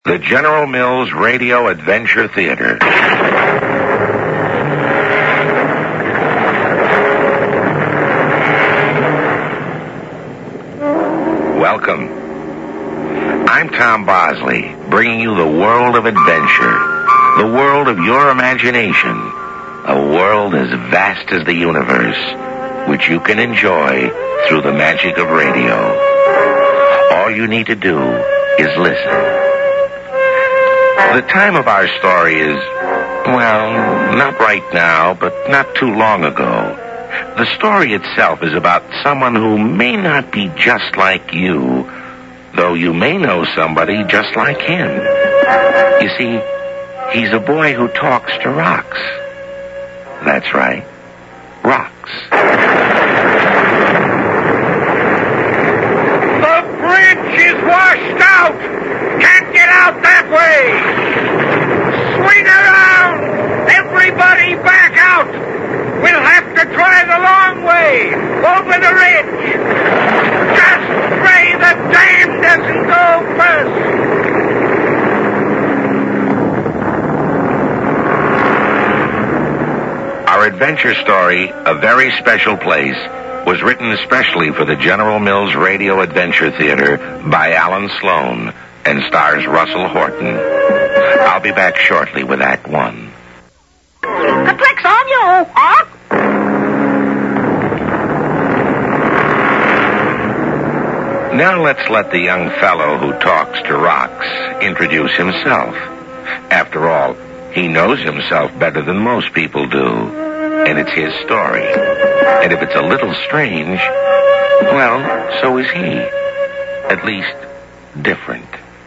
The General Mills Radio Adventure Theater. Welcome. I'm Tom Bosley, bringing you the world of adventure, the world of your imagination, a world as vast as the universe, which you can enjoy through the magic of radio. All you need to do is listen. The time of our story is, well, not right now, but not too long ago. The story itself is about someone who may not be just like you, though you may know somebody just like him. You see, he's a boy who talks to rocks. That's right, rocks. The bridge is washed out! Can't get out that way! Swing around! Everybody back out! We'll have to try the long way, over the ridge. Just pray the dam doesn't go first. Our adventure story, A Very Special Place, was written especially for the General Mills Radio Adventure Theater by Alan Sloan and stars Russell Horton. I'll be back shortly with Act One. Complex on you, huh? Now let's let the young fellow who talks to rocks introduce himself. After all, he knows himself better than most people do, and it's his story. And if it's a little strange, well, so is he. At least, different.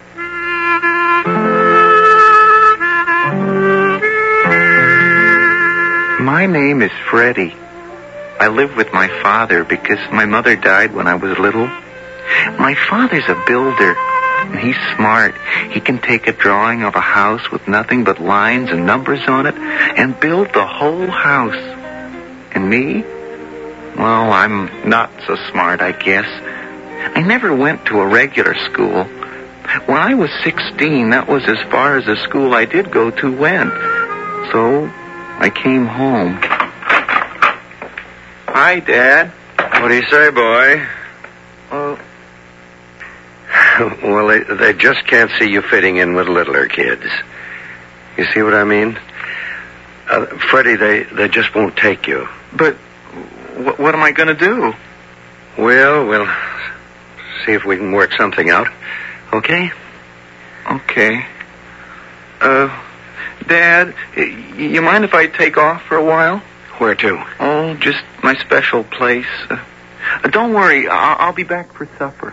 My name is Freddie. I live with my father because my mother died when I was little. My father's a builder, and he's smart. He can take a drawing of a house with nothing but lines and numbers on it and build the whole house. And me? Well, I'm not so smart, I guess. I never went to a regular school. When I was 16, that was as far as the school I did go to went. So I came home. Hi, Dad. What do you say, boy? Well, they just can't see you fitting in with littler kids. You see what I mean? Freddie, they just won't take you. But what am I going to do? Well, we'll see if we can work something out. Okay? Okay. Dad, you mind if I take off for a while? Where to? Oh, just my special place. Don't worry, I'll be back for supper.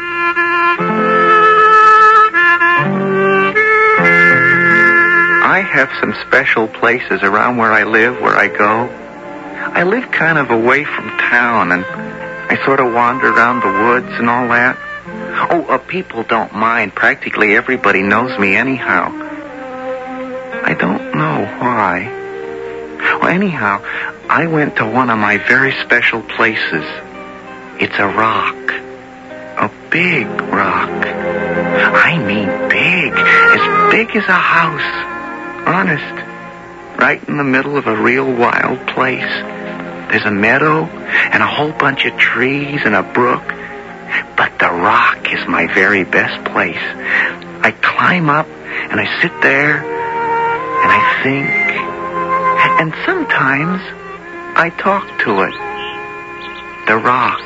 I have some special places around where I live, where I go. I live kind of away from town, and I sort of wander around the woods and all that. Oh, people don't mind. Practically everybody knows me anyhow. I don't know why. Well, anyhow, I went to one of my very special places. It's a rock. A big rock. I mean big. As big as a house. Honest. Right in the middle of a real wild place. There's a meadow and a whole bunch of trees and a brook. But the rock is my very best place. I climb up and I sit there and I think. And sometimes I talk to it. The rock.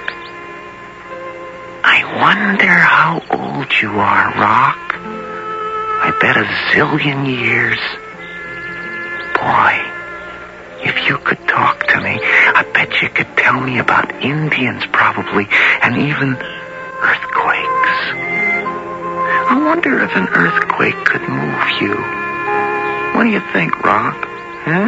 I wonder how old you are, Rock. I bet a zillion years. Boy, if you could talk to me, I bet you could tell me about Indians probably, and even earthquakes. I wonder if an earthquake could move you. What do you think, Rock? Huh?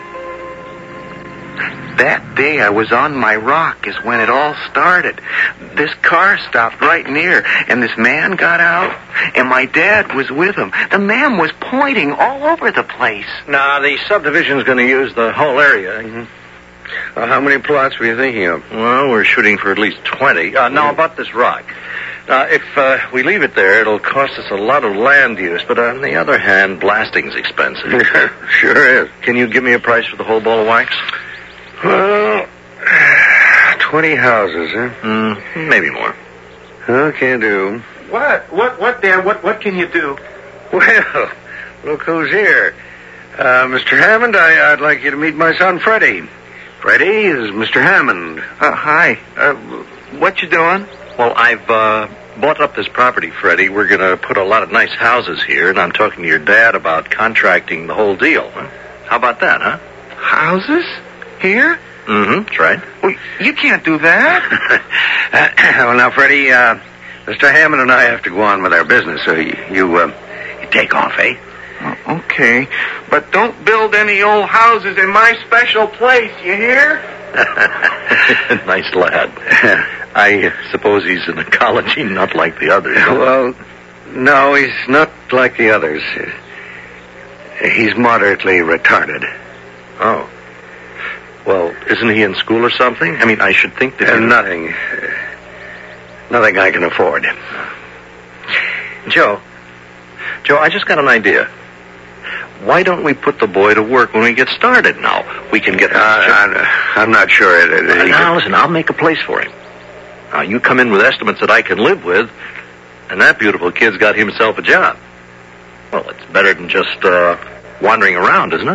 That day I was on my rock is when it all started. This car stopped right near, and this man got out, and my dad was with him. The man was pointing all over the place. Now, the subdivision's going to use the whole area. Mm-hmm. How many plots were you thinking of? Well, we're shooting for at least 20. Now, about this rock. If we leave it there, it'll cost us a lot of land use. But on the other hand, blasting's expensive. Sure is. Can you give me a price for the whole ball of wax? Well, 20 houses, huh? Maybe more. Okay, do. What, Dad? What can you do? Well, look who's here. Mr. Hammond, I'd like you to meet my son, Freddie. Freddie is Mr. Hammond. Hi. What you doing? Well, I've bought up this property, Freddie. We're going to put a lot of nice houses here, and I'm talking to your dad about contracting the whole deal. Huh? How about that, huh? Houses? Here? That's right. Well, you can't do that. Well, now, Freddie, Mr. Hammond and I have to go on with our business, so you take off, eh? Okay, but don't build any old houses in my special place, you hear? Nice lad. I suppose he's an ecology nut like the others. Well, no, he's not like the others. He's moderately retarded. Oh. Well, isn't he in school or something? I mean, I should think that... Nothing. Nothing I can afford. Joe, I just got an idea. Why don't we put the boy to work when we get started now? We can get... I'm not sure. Now, listen, I'll make a place for him. Now, you come in with estimates that I can live with, and that beautiful kid's got himself a job. Well, it's better than just wandering around, isn't it?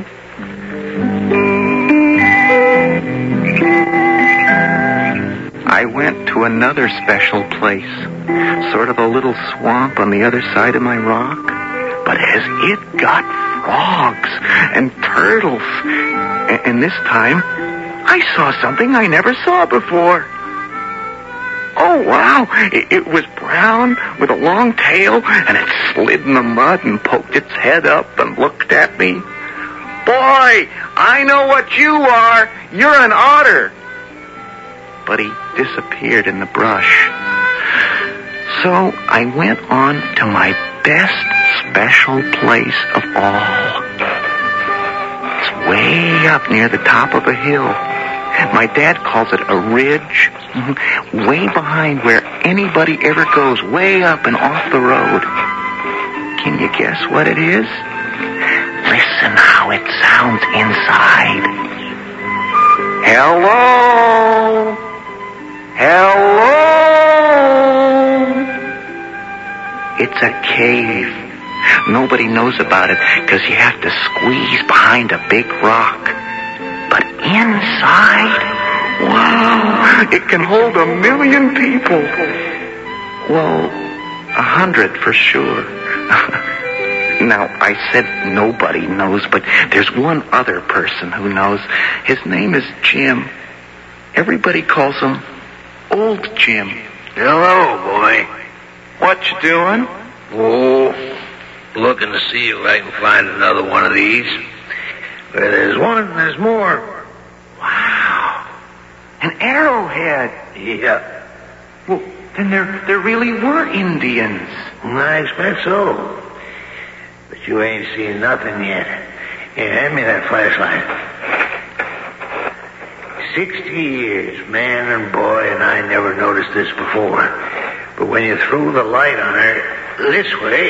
I went to another special place, sort of a little swamp on the other side of my rock. But as it got frogs and turtles, and this time I saw something I never saw before. Oh, wow. It was brown with a long tail, and it slid in the mud and poked its head up and looked at me. Boy, I know what you are. You're an otter. But he disappeared in the brush. So I went on to my best special place of all. It's way up near the top of a hill. My dad calls it a ridge. Way behind where anybody ever goes, way up and off the road. Can you guess what it is? Listen how it sounds inside. Hello? Hello? It's a cave. Nobody knows about it because you have to squeeze behind a big rock. But inside, wow, it can hold 1 million people. Well, 100 for sure. Now, I said nobody knows, but there's one other person who knows. His name is Jim. Everybody calls him Old Jim. Hello, boy. What you doing? Oh, looking to see if I can find another one of these. Where there's one, there's more. Wow. An arrowhead. Yeah. Well, then there really were Indians. I expect so. But you ain't seen nothing yet. Here, hand me that flashlight. 60 years, man and boy, and I never noticed this before. But when you threw the light on her this way...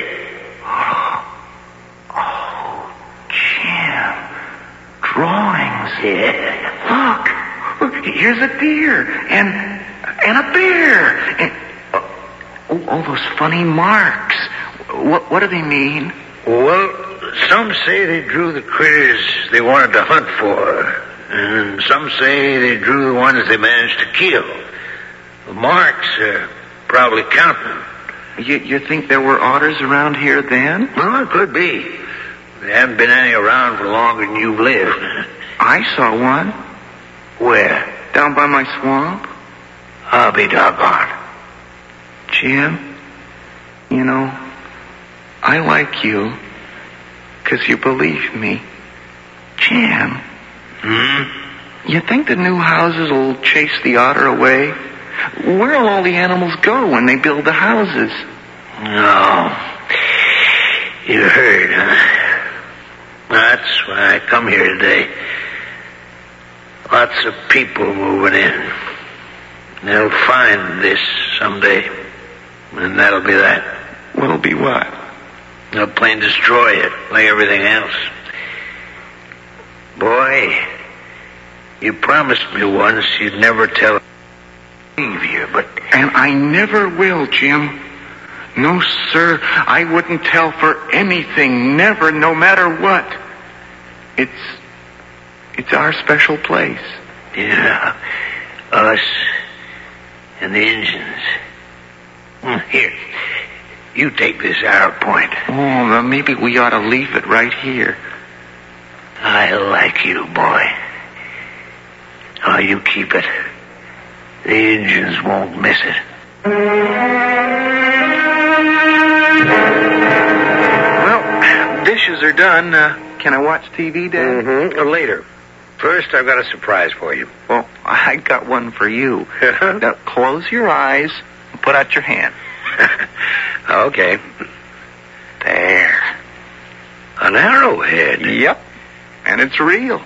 Oh, Jim. Drawings. Yeah. Look, here's a deer and a bear. And all those funny marks. What do they mean? Well, some say they drew the critters they wanted to hunt for. And some say they drew the ones they managed to kill. The marks are probably counting. You think there were otters around here then? Well, it could be. There haven't been any around for longer than you've lived. I saw one. Where? Down by my swamp. I'll be doggone. Jim, you know, I like you, 'cause you believe me. Jim. You think the new houses will chase the otter away? Where'll all the animals go when they build the houses? No. You heard, huh? That's why I come here today. Lots of people moving in. They'll find this someday. And that'll be that. What'll be what? They'll plain destroy it, like everything else. Boy, you promised me once you'd never tell you, but... And I never will, Jim. No, sir, I wouldn't tell for anything, never, no matter what. It's our special place. Yeah, us and the Indians. Here, you take this arrow point. Oh, well, maybe we ought to leave it right here. I like you, boy. Oh, you keep it. The Indians won't miss it. Well, dishes are done. Can I watch TV, Dad? Mm-hmm. Later. First, I've got a surprise for you. Well, I got one for you. Now, close your eyes and put out your hand. Okay. There. An arrowhead. Yep. And it's real.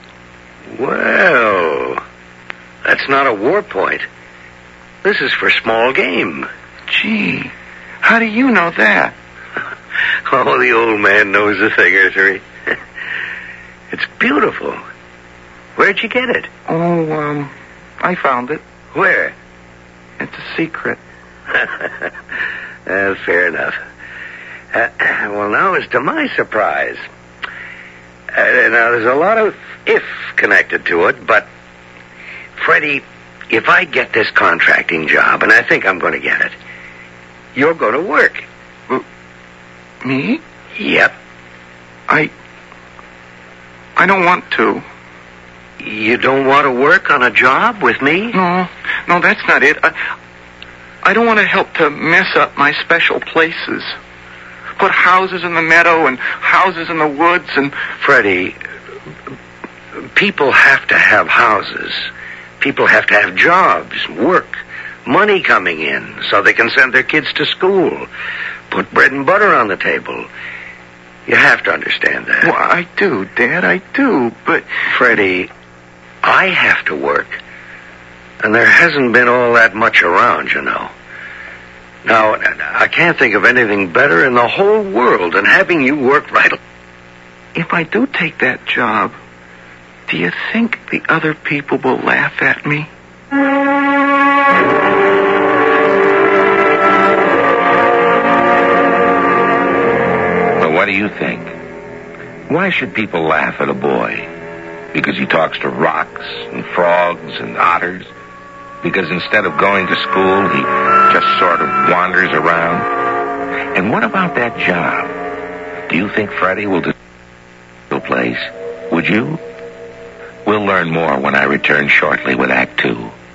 Well, that's not a war point. This is for small game. Gee, how do you know that? Oh, the old man knows a thing or three. It's beautiful. Where'd you get it? Oh, I found it. Where? It's a secret. Fair enough. Well, now as to my surprise. Now, there's a lot of if connected to it, but, Freddie, if I get this contracting job, and I think I'm going to get it, you're going to work. Me? Yep. I don't want to. You don't want to work on a job with me? No, that's not it. I don't want to help to mess up my special places. Put houses in the meadow and houses in the woods and... Freddie, people have to have houses. People have to have jobs, work, money coming in so they can send their kids to school, put bread and butter on the table. You have to understand that. Well, I do, Dad, I do, but... Freddie, I have to work. And there hasn't been all that much around, you know. Now, I can't think of anything better in the whole world than having you work right... If I do take that job, do you think the other people will laugh at me? Well, what do you think? Why should people laugh at a boy? Because he talks to rocks and frogs and otters? Because instead of going to school, he just sort of wanders around? And what about that job? Do you think Freddie will do the place? Would you? We'll learn more when I return shortly with Act 2.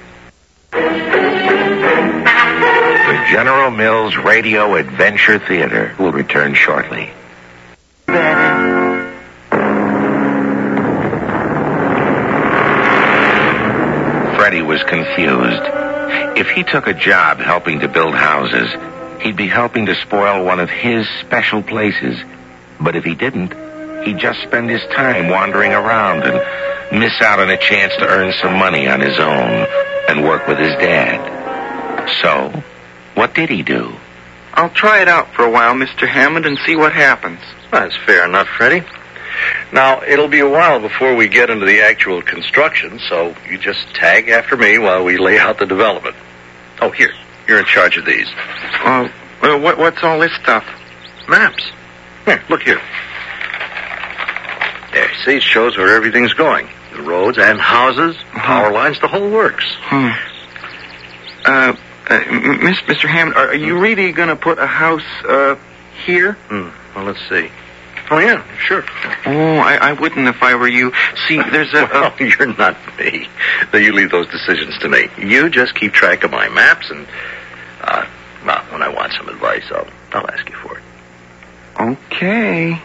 The General Mills Radio Adventure Theater will return shortly. Freddie was confused. If he took a job helping to build houses, he'd be helping to spoil one of his special places. But if he didn't, he'd just spend his time wandering around and miss out on a chance to earn some money on his own and work with his dad. So, what did he do? I'll try it out for a while, Mr. Hammond, and see what happens. That's fair enough, Freddie. Now, it'll be a while before we get into the actual construction, so you just tag after me while we lay out the development. Oh, here. You're in charge of these. What's all this stuff? Maps. Here, look here. There, see, it shows where everything's going. The roads and houses, power lines, the whole works. Mr. Hammond, are you really going to put a house, here? Well, let's see. Oh, yeah, sure. Oh, I wouldn't if I were you. See, there's a... Well, you're not me. You leave those decisions to me. You just keep track of my maps and, well, when I want some advice, I'll ask you for it. Okay.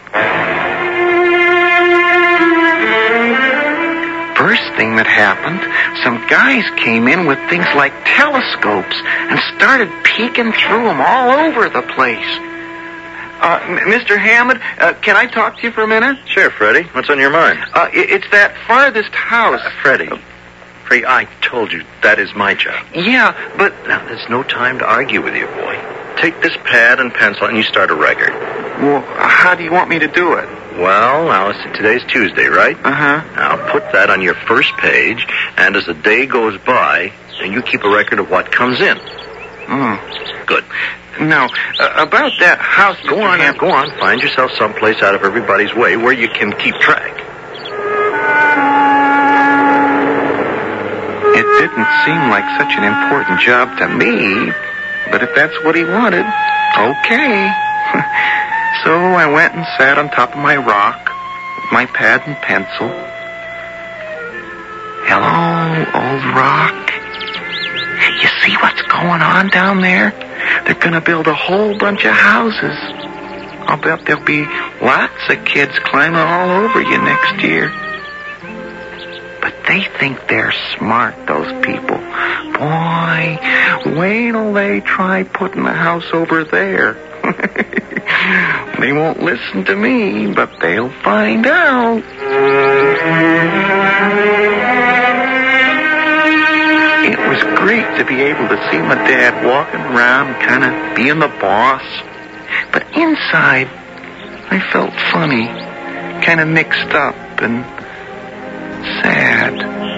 First thing that happened, some guys came in with things like telescopes and started peeking through them all over the place. Mr. Hammond, can I talk to you for a minute? Sure, Freddie. What's on your mind? It's that farthest house. Freddie, I told you that is my job. Yeah, but... Now, there's no time to argue with you, boy. take this pad and pencil and you start a record. Well, how do you want me to do it? Well, now, today's Tuesday, right? Uh-huh. Now, put that on your first page, and as the day goes by, you keep a record of what comes in. Good. Now, about that house... Go on. Find yourself someplace out of everybody's way where you can keep track. It didn't seem like such an important job to me, but if that's what he wanted, okay. So I went and sat on top of my rock with my pad and pencil. Hello, old rock. You see what's going on down there? They're going to build a whole bunch of houses. I'll bet there'll be lots of kids climbing all over you next year. But they think they're smart, those people. Boy, wait till they try putting a house over there. They won't listen to me, but they'll find out. It was great to be able to see my dad walking around, kind of being the boss. But inside, I felt funny, kind of mixed up and sad.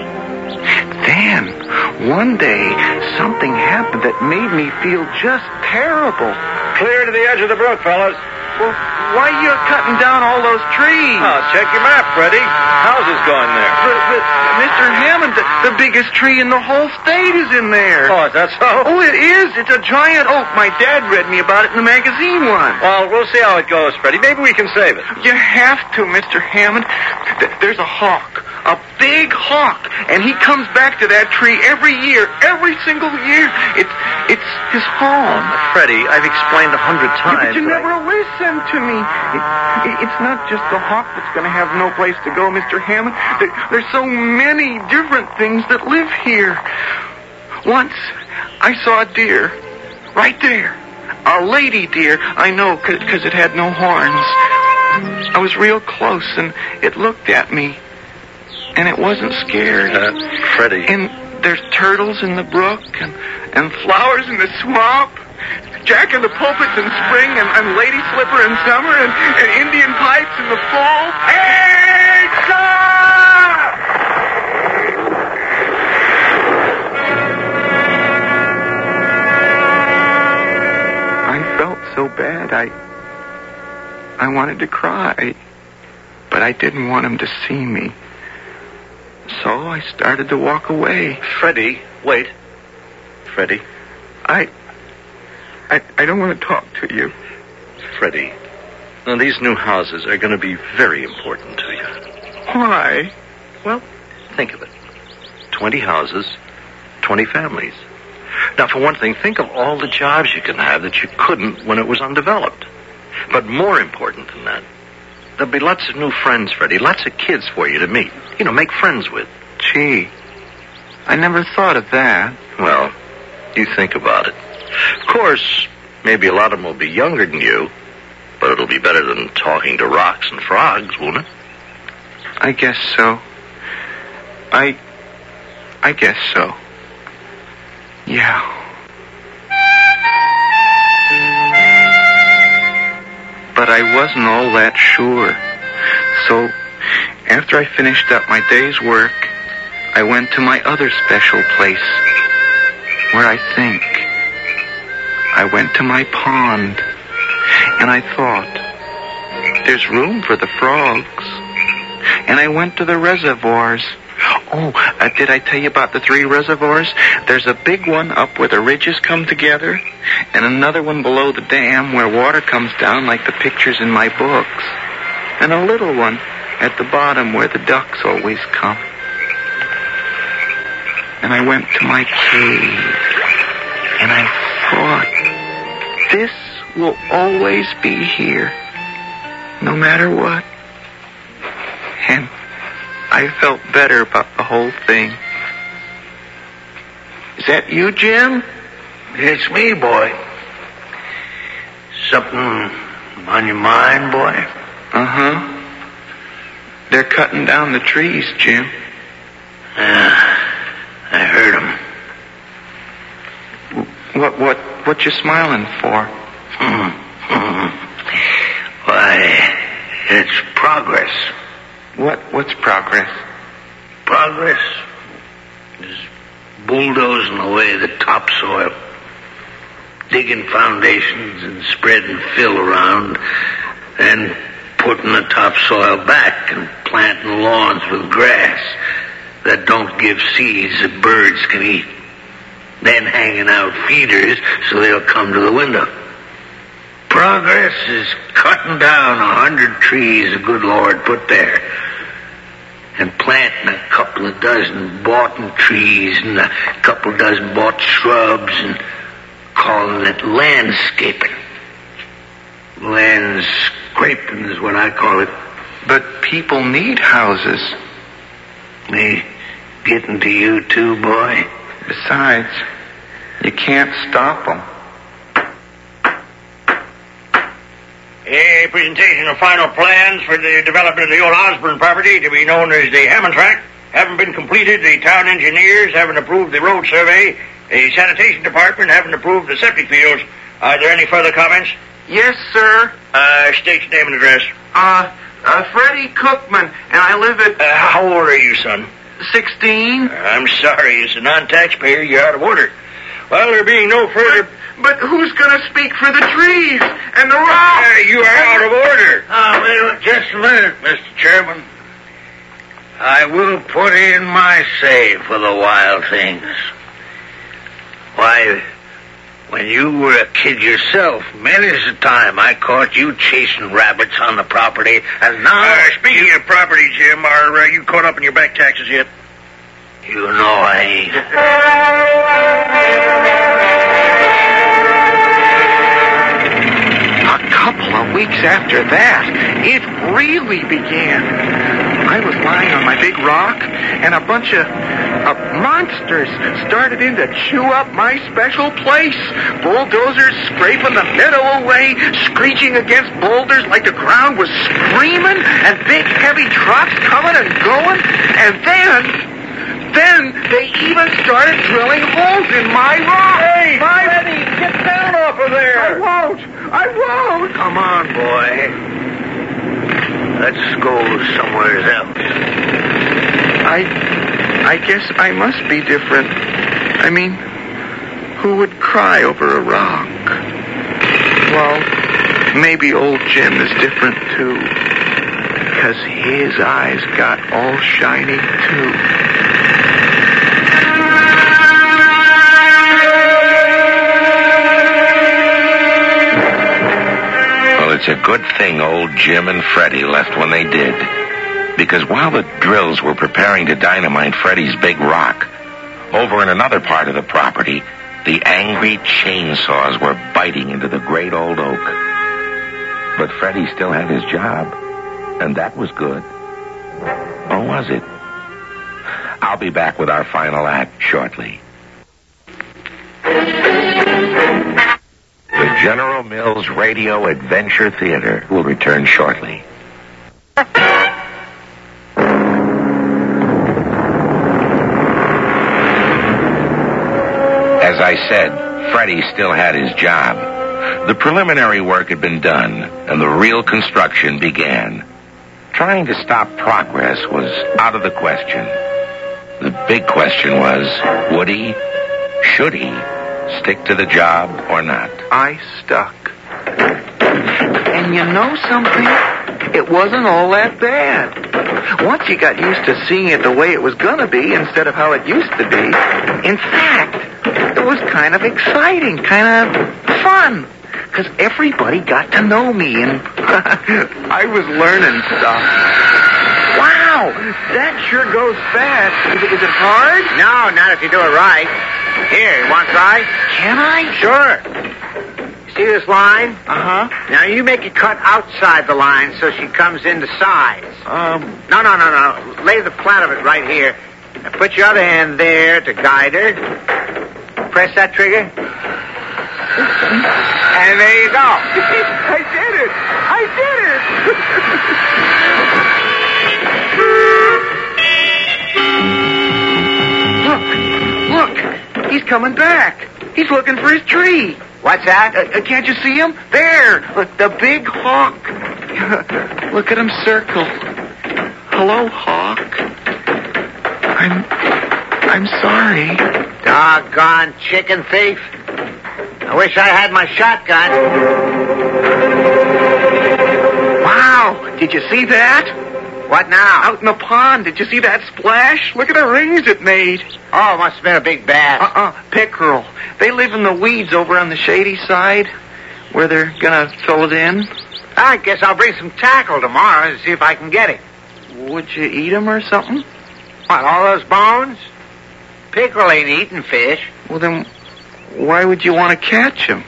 Then, one day, something happened that made me feel just terrible. Clear to the edge of the brook, fellas. Well, why are you cutting down all those trees? Oh, check your map, Freddie. Houses going there. But Mr. Hammond, the biggest tree in the whole state is in there. Oh, is that so? Oh, it is. It's a giant oak. My dad read me about it in the magazine once. Well, we'll see how it goes, Freddie. Maybe we can save it. You have to, Mr. Hammond. There's a hawk. A big hawk. And he comes back to that tree every year. Every single year. It's his home. Freddie, I've explained 100 times. But you never listen to me. It's not just the hawk that's going to have no place to go, Mr. Hammond. There's so many different things that live here. Once, I saw a deer. Right there. A lady deer. I know, because it had no horns. I was real close, and it looked at me. And it wasn't scared. Freddie. And there's turtles in the brook, and flowers in the swamp. Jack in the pulpits in spring, and lady slipper in summer, and Indian pipes in the fall. Hey, stop! I felt so bad, I wanted to cry, but I didn't want him to see me. So I started to walk away. Freddie, wait. Freddie. I don't want to talk to you. Freddie, now these new houses are going to be very important to you. Why? Well, think of it. 20 houses, 20 families. Now, for one thing, think of all the jobs you can have that you couldn't when it was undeveloped. But more important than that, there'll be lots of new friends, Freddie. Lots of kids for you to meet. You know, make friends with. Gee, I never thought of that. Well, you think about it. Of course, maybe a lot of them will be younger than you, but it'll be better than talking to rocks and frogs, won't it? I guess so. I guess so. Yeah. But I wasn't all that sure. So, after I finished up my day's work, I went to my other special place, where I think. I went to my pond, and I thought, there's room for the frogs. And I went to the reservoirs. Oh, did I tell you about the 3 reservoirs? There's a big one up where the ridges come together, and another one below the dam where water comes down like the pictures in my books, and a little one at the bottom where the ducks always come. And I went to my cave, and I thought, this will always be here, no matter what. And I felt better about the whole thing. Is that you, Jim? It's me, boy. Something on your mind, boy? Uh-huh. They're cutting down the trees, Jim. Yeah, I heard them. What you smiling for? Why, it's progress. What's progress? Progress is bulldozing away the topsoil, digging foundations and spreading fill around, then putting the topsoil back and planting lawns with grass that don't give seeds that birds can eat, then hanging out feeders so they'll come to the window. Progress is cutting down 100 trees the good Lord put there and planting a couple of dozen boughten trees and a couple of dozen bought shrubs and calling it landscaping. Landscaping is what I call it. But people need houses. Me getting to you too, boy? Besides, you can't stop them. A presentation of final plans for the development of the old Osborne property to be known as the Hammond Tract haven't been completed. The town engineers haven't approved the road survey. The sanitation department haven't approved the septic fields. Are there any further comments? Yes, sir. State your name and address. Freddie Cookman, and I live at... How old are you, son? 16. I'm sorry. As a non-taxpayer, you're out of order. Well, there being no further... But who's going to speak for the trees and the rocks? You are out of order. Wait just a minute, Mr. Chairman. I will put in my say for the wild things. Why, when you were a kid yourself, many's the time I caught you chasing rabbits on the property, and now... Speaking of property, Jim, are you caught up in your back taxes yet? You know I ain't. A couple of weeks after that, it really began. I was lying on my big rock, and a bunch of monsters started in to chew up my special place. Bulldozers scraping the meadow away, screeching against boulders like the ground was screaming, and big heavy trucks coming and going. And then they even started drilling holes in my rock. Hey, Freddie, get down off of there. I won't. Come on, boy. Let's go somewhere else. I guess I must be different. I mean, who would cry over a rock? Well, maybe old Jim is different too, because his eyes got all shiny too. It's a good thing old Jim and Freddie left when they did. Because while the drills were preparing to dynamite Freddie's big rock, over in another part of the property, the angry chainsaws were biting into the great old oak. But Freddie still had his job, and that was good. Or was it? I'll be back with our final act shortly. The General Mills Radio Adventure Theater will return shortly. As I said, Freddie still had his job. The preliminary work had been done, and the real construction began. Trying to stop progress was out of the question. The big question was, would he, should he, stick to the job or not? I stuck. And you know something? It wasn't all that bad. Once you got used to seeing it the way it was going to be instead of how it used to be, in fact, it was kind of exciting, kind of fun, because everybody got to know me, and I was learning stuff. Wow, that sure goes fast. Is it hard? No, not if you do it right. Here, you want to try? Can I? Sure. See this line? Uh-huh. Now, you make it cut outside the line so she comes into size. No. Lay the flat of it right here. Now, put your other hand there to guide her. Press that trigger. And there you go. I did it. Look. He's coming back. He's looking for his tree. What's that? Can't you see him? There! Look, the big hawk. Look at him circle. Hello, hawk. I'm sorry. Doggone chicken thief. I wish I had my shotgun. Wow! Did you see that? What now? Out in the pond. Did you see that splash? Look at the rings it made. Oh, it must have been a big bass. Pickerel. They live in the weeds over on the shady side where they're gonna fill it in. I guess I'll bring some tackle tomorrow and see if I can get him. Would you eat him or something? What, all those bones? Pickerel ain't eating fish. Well, then why would you want to catch him?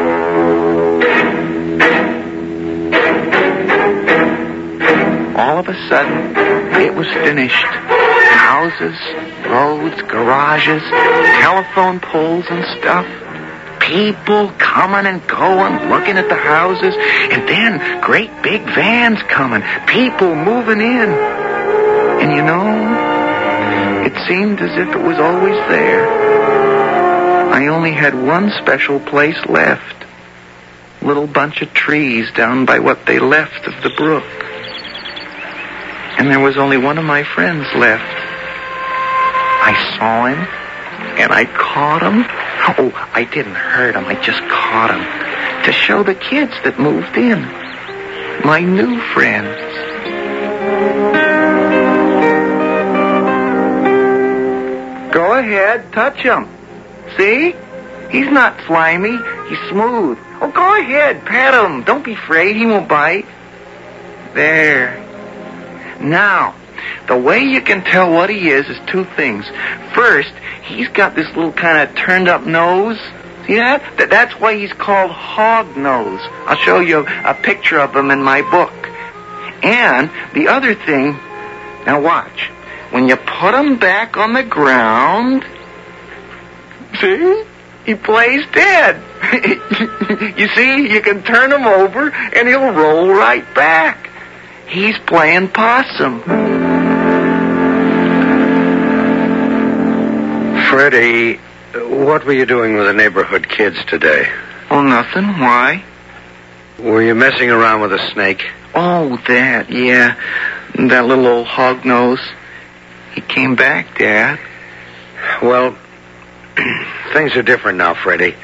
All of a sudden, it was finished. Houses, roads, garages, telephone poles and stuff. People coming and going, looking at the houses, and then great big vans coming, people moving in. And you know, it seemed as if it was always there. I only had one special place left. A little bunch of trees down by what they left of the brook. And there was only one of my friends left. I saw him, and I caught him. Oh, I didn't hurt him. I just caught him to show the kids that moved in. My new friends. Go ahead, touch him. See? He's not slimy. He's smooth. Oh, go ahead, pet him. Don't be afraid. He won't bite. There. Now, the way you can tell what he is two things. First, he's got this little kind of turned up nose. See that? That's why he's called hog nose. I'll show you a picture of him in my book. And the other thing, now watch. When you put him back on the ground, see? He plays dead. You see, you can turn him over and he'll roll right back. He's playing possum. Freddie, what were you doing with the neighborhood kids today? Oh, nothing. Why? Were you messing around with a snake? Oh, that, yeah. That little old hog nose. He came back, Dad. Well, things are different now, Freddie.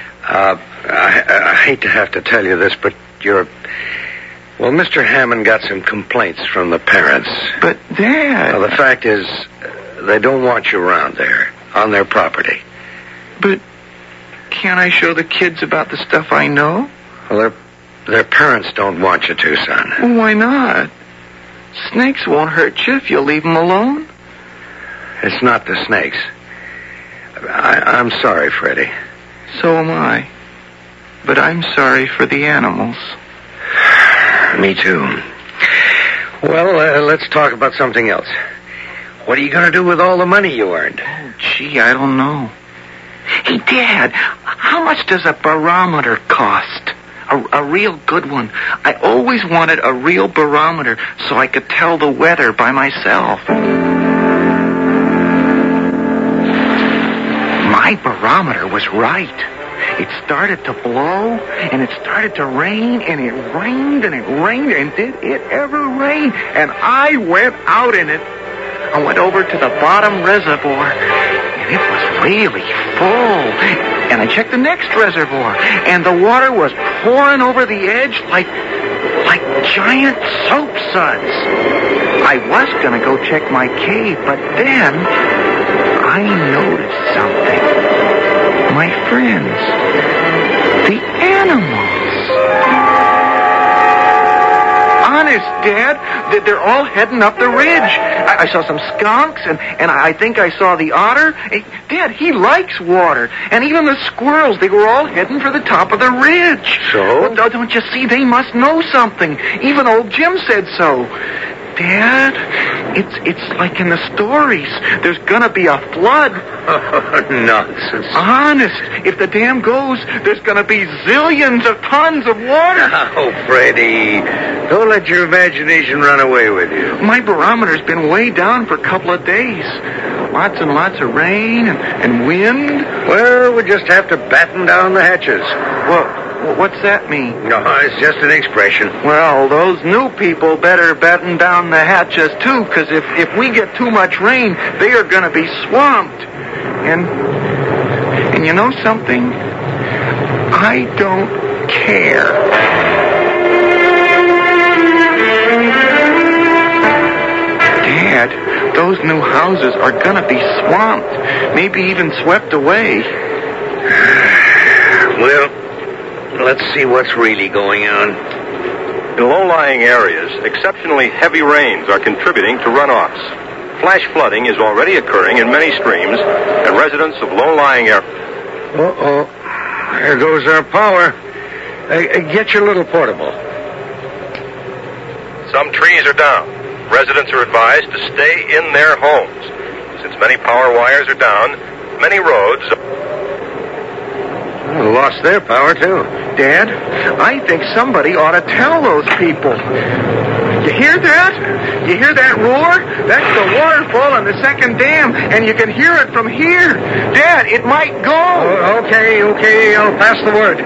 I hate to have to tell you this, but well, Mr. Hammond got some complaints from the parents. But, Dad... Well, the fact is, they don't want you around there, on their property. But can't I show the kids about the stuff I know? Well, their parents don't want you to, son. Well, why not? Snakes won't hurt you if you leave them alone. It's not the snakes. I'm sorry, Freddie. So am I. But I'm sorry for the animals. Me too. Well, let's talk about something else. What are you going to do with all the money you earned? Oh, gee, I don't know. Hey, Dad, how much does a barometer cost? A real good one. I always wanted a real barometer so I could tell the weather by myself. My barometer was right. It started to blow, and it started to rain, and it rained, and it rained, and did it ever rain? And I went out in it. I went over to the bottom reservoir, and it was really full. And I checked the next reservoir, and the water was pouring over the edge like giant soap suds. I was going to go check my cave, but then I noticed something. My friends, the animals. Honest, Dad, they're all heading up the ridge. I saw some skunks, and I think I saw the otter. Hey, Dad, he likes water. And even the squirrels, they were all heading for the top of the ridge. So? Well, don't you see, they must know something. Even old Jim said so. Dad, it's like in the stories. There's gonna be a flood. Nonsense. Honest, if the dam goes, there's gonna be zillions of tons of water. Oh, Freddie, don't let your imagination run away with you. My barometer's been way down for a couple of days. lots and lots of rain and wind? Well, we just have to batten down the hatches. Well, what's that mean? No, it's just an expression. Well, those new people better batten down the hatches, too, because if we get too much rain, they are going to be swamped. And you know something? I don't care. Dad, those new houses are going to be swamped, maybe even swept away. Well, let's see what's really going on. In low-lying areas, exceptionally heavy rains are contributing to runoffs. Flash flooding is already occurring in many streams, and residents of low-lying areas... Uh-oh. There goes our power. Get your little portable. Some trees are down. Residents are advised to stay in their homes. Since many power wires are down, many roads... Lost their power, too. Dad, I think somebody ought to tell those people. You hear that? You hear that roar? That's the waterfall on the second dam, and you can hear it from here. Dad, it might go. Oh, okay, I'll pass the word.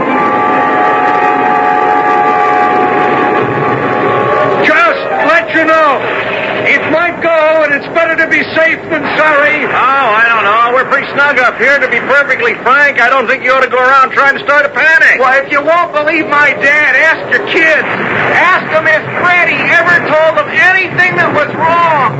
Just let you know, it might go, and it's better to be safe than sorry. Oh, I don't know. We're pretty snug up here. To be perfectly frank, I don't think you ought to go around trying to start a panic. Well, if you won't believe my dad, ask your kids. Ask them if Freddie ever told them anything that was wrong.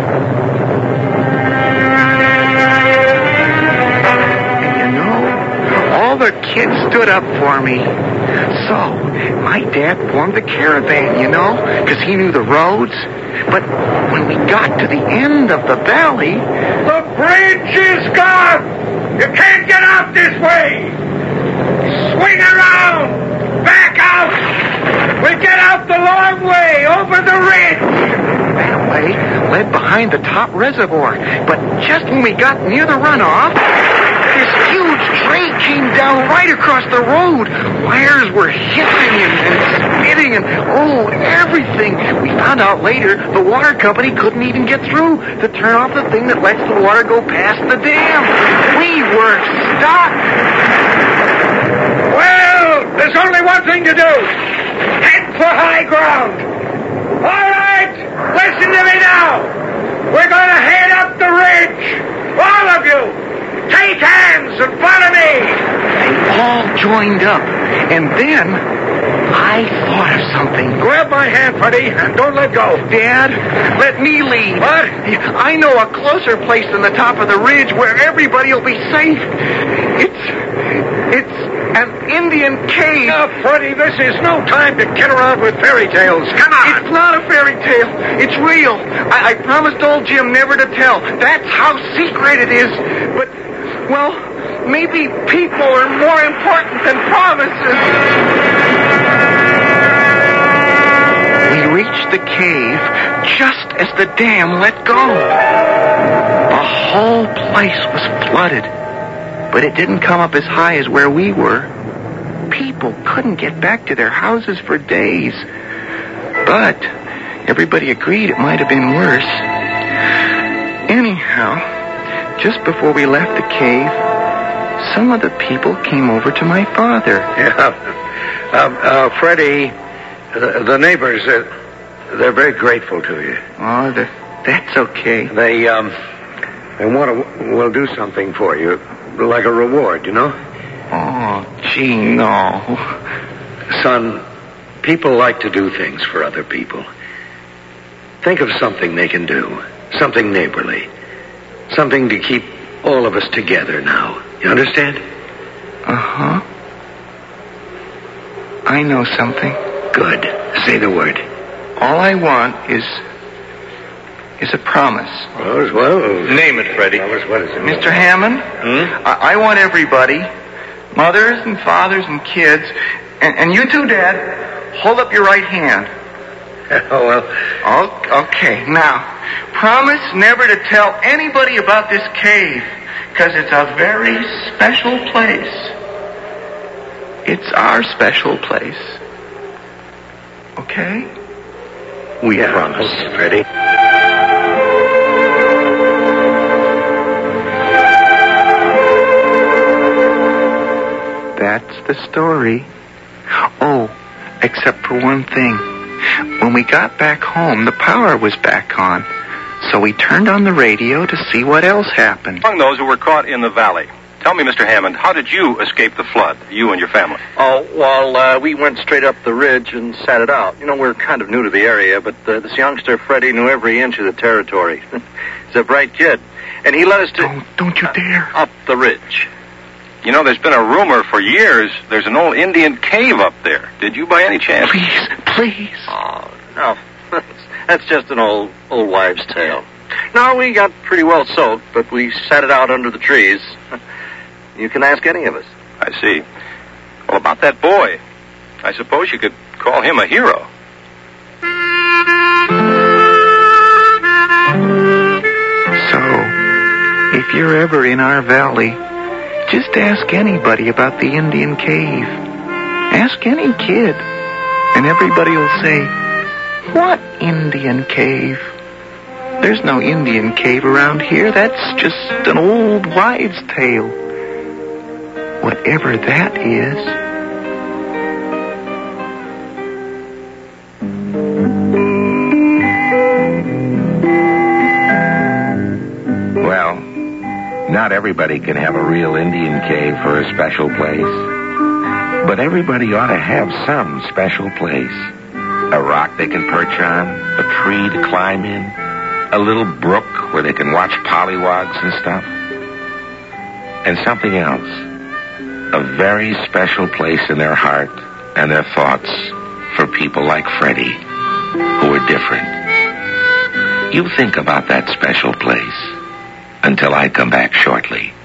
And you know, all the kids stood up for me. So, my dad formed the caravan, you know, because he knew the roads. But when we got to the end of the valley... The bridge is gone! You can't get out this way! Swing around! Back out! We'll get out the long way, over the ridge! That way led behind the top reservoir. But just when we got near the runoff, this huge train came down right across the road. Wires were hissing and spitting and, everything. We found out later the water company couldn't even get through to turn off the thing that lets the water go past the dam. We were stuck. Well, there's only one thing to do. Head for high ground. All right, listen to me now. We're going to head up the ridge. All of you. Take hands and follow me. They all joined up. And then I thought of something. Grab my hand, Freddie, and don't let go. Dad, let me lead. What? I know a closer place than the top of the ridge where everybody will be safe. It's an Indian cave. Now, Freddie, this is no time to kid around with fairy tales. Come on. It's not a fairy tale. It's real. I promised old Jim never to tell. That's how secret it is. But, well, maybe people are more important than promises. We reached the cave just as the dam let go. The whole place was flooded, but it didn't come up as high as where we were. People couldn't get back to their houses for days. But everybody agreed it might have been worse. Anyhow, just before we left the cave, some of the people came over to my father. Yeah. Freddie, the neighbors, they're very grateful to you. Oh, that's okay. They will do something for you, like a reward, you know? Oh, gee, no. Son, people like to do things for other people. Think of something they can do, something neighborly, something to keep all of us together now. You understand? Uh-huh. I know something. Good. Say the word. All I want is a promise. Well, name it, Freddie. What is it? Mr. Hammond, I want everybody, mothers and fathers and kids, and you too, Dad, hold up your right hand. Oh, well. Okay, now, promise never to tell anybody about this cave, because it's a very special place. It's our special place. Okay? We promise, Freddie. the story. Oh, except for one thing. When we got back home, the power was back on. So we turned on the radio to see what else happened. Among those who were caught in the valley, tell me, Mr. Hammond, how did you escape the flood, you and your family? Oh, well, we went straight up the ridge and sat it out. You know, we're kind of new to the area, but this youngster, Freddie, knew every inch of the territory. He's a bright kid. And he led us to... Don't you dare. Up the ridge. You know, there's been a rumor for years there's an old Indian cave up there. Did you by any chance? Please. Oh, no. That's just an old wives' tale. No, we got pretty well soaked, but we sat it out under the trees. You can ask any of us. I see. Well, about that boy, I suppose you could call him a hero. So, if you're ever in our valley, just ask anybody about the Indian cave. Ask any kid, and everybody will say, "What Indian cave? There's no Indian cave around here. That's just an old wives' tale." Whatever that is. Well, not everybody can have a real Indian cave for a special place. But everybody ought to have some special place. A rock they can perch on, a tree to climb in, a little brook where they can watch pollywogs and stuff. And something else. A very special place in their heart and their thoughts for people like Freddie, who are different. You think about that special place until I come back shortly.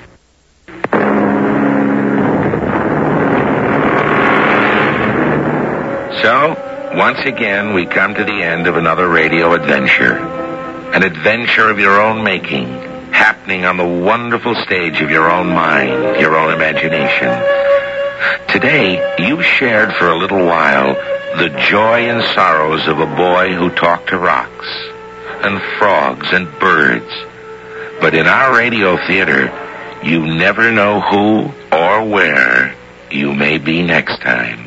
So, once again, we come to the end of another radio adventure. An adventure of your own making, happening on the wonderful stage of your own mind, your own imagination. Today, you shared for a little while the joy and sorrows of a boy who talked to rocks and frogs and birds. But in our radio theater, you never know who or where you may be next time.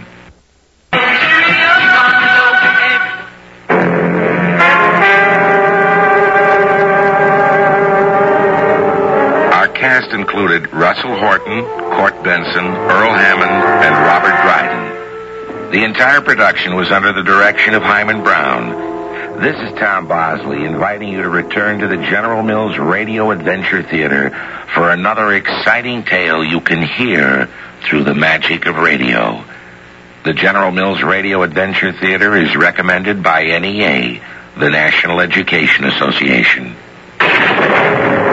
Cast included Russell Horton, Court Benson, Earl Hammond, and Robert Dryden. The entire production was under the direction of Hyman Brown. This is Tom Bosley inviting you to return to the General Mills Radio Adventure Theater for another exciting tale you can hear through the magic of radio. The General Mills Radio Adventure Theater is recommended by NEA, the National Education Association.